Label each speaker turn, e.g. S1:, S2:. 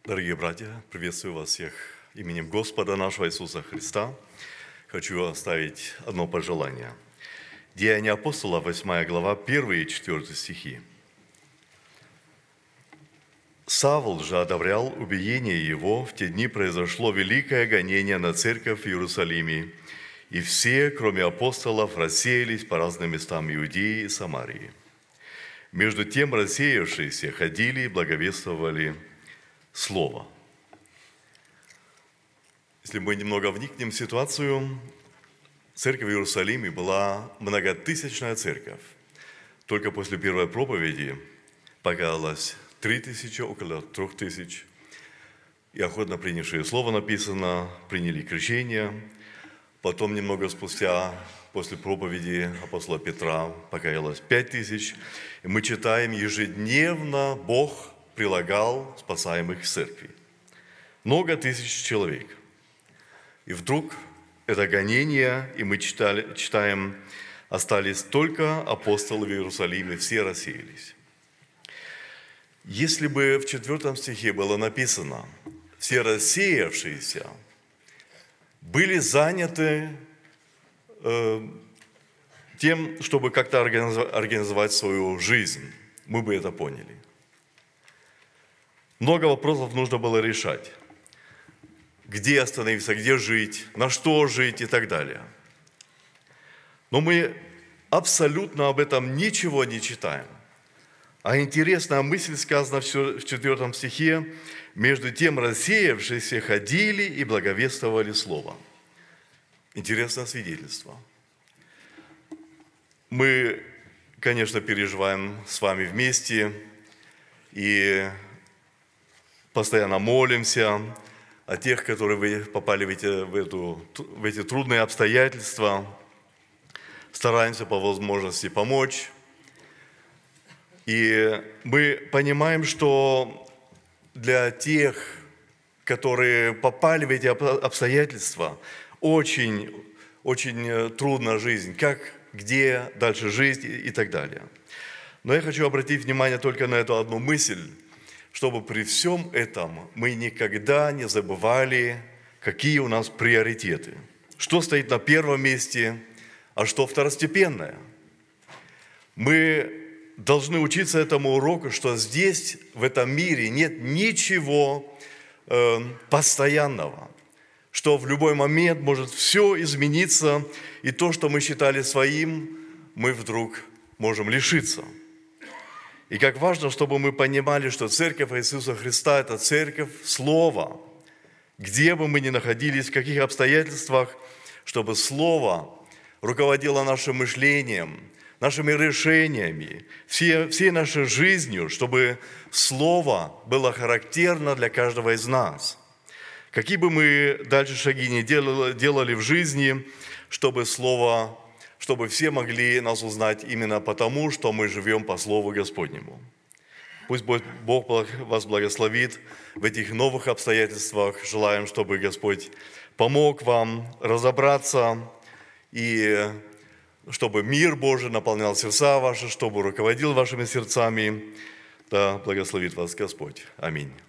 S1: Дорогие братья, приветствую вас всех именем Господа нашего Иисуса Христа. Хочу оставить одно пожелание. Деяния апостола, 8 глава, 1 и 4 стихи. «Савл же одобрял убиение его. В те дни произошло великое гонение на церковь в Иерусалиме, и все, кроме апостолов, рассеялись по разным местам Иудеи и Самарии. Между тем рассеявшиеся ходили и благовествовали Слово». Если мы немного вникнем в ситуацию, церковь в Иерусалиме была многотысячная церковь. Только после первой проповеди покаялось 3000, около 3000. И охотно принявшие слово написано, приняли крещение. Потом немного спустя, после проповеди апостола Петра, покаялось 5000. И мы читаем, ежедневно Бог прилагал спасаемых к церкви. Много тысяч человек. И вдруг это гонение, и мы читаем, остались только апостолы в Иерусалиме, все рассеялись. Если бы в 4 стихе было написано, все рассеявшиеся были заняты тем, чтобы как-то организовать свою жизнь, мы бы это поняли. Много вопросов нужно было решать. Где остановиться, где жить, на что жить и так далее. Но мы абсолютно об этом ничего не читаем. А интересная мысль сказана в 4 стихе. «Между тем рассеявшиеся ходили и благовествовали Слово». Интересное свидетельство. Мы, конечно, переживаем с вами вместе и постоянно молимся о тех, которые попали в эти трудные обстоятельства, стараемся по возможности помочь. И мы понимаем, что для тех, которые попали в эти обстоятельства, очень, очень трудна жизнь, где дальше жить и так далее. Но я хочу обратить внимание только на эту одну мысль, чтобы при всем этом мы никогда не забывали, какие у нас приоритеты. Что стоит на первом месте, а что второстепенное. Мы должны учиться этому уроку, что здесь, в этом мире, нет ничего постоянного, что в любой момент может все измениться, и то, что мы считали своим, мы вдруг можем лишиться. И как важно, чтобы мы понимали, что Церковь Иисуса Христа – это Церковь Слова. Где бы мы ни находились, в каких обстоятельствах, чтобы Слово руководило нашим мышлением, нашими решениями, всей нашей жизнью, чтобы Слово было характерно для каждого из нас. Какие бы мы дальше шаги ни делали в жизни, чтобы все могли нас узнать именно потому, что мы живем по Слову Господнему. Пусть Бог вас благословит в этих новых обстоятельствах. Желаем, чтобы Господь помог вам разобраться, и чтобы мир Божий наполнял сердца ваши, чтобы руководил вашими сердцами. Да благословит вас Господь. Аминь.